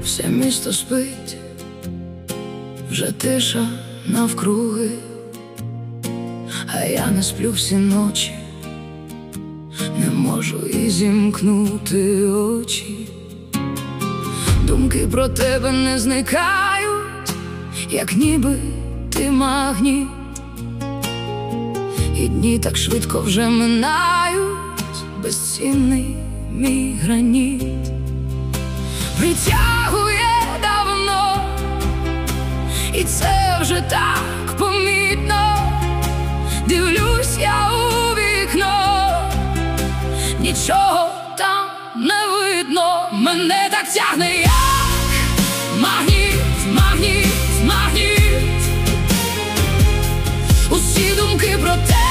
Все місто спить, вже тиша навкруги, а я не сплю всі ночі, не можу і зімкнути очі. Думки про тебе не зникають, як ніби ти магніт, і дні так швидко вже минають, безцінний мій граніт. Притягує давно, і це вже так помітно. Дивлюсь я у вікно, нічого там не видно. Мене так тягне, як магніт, магніт, магніт. Усі думки про те,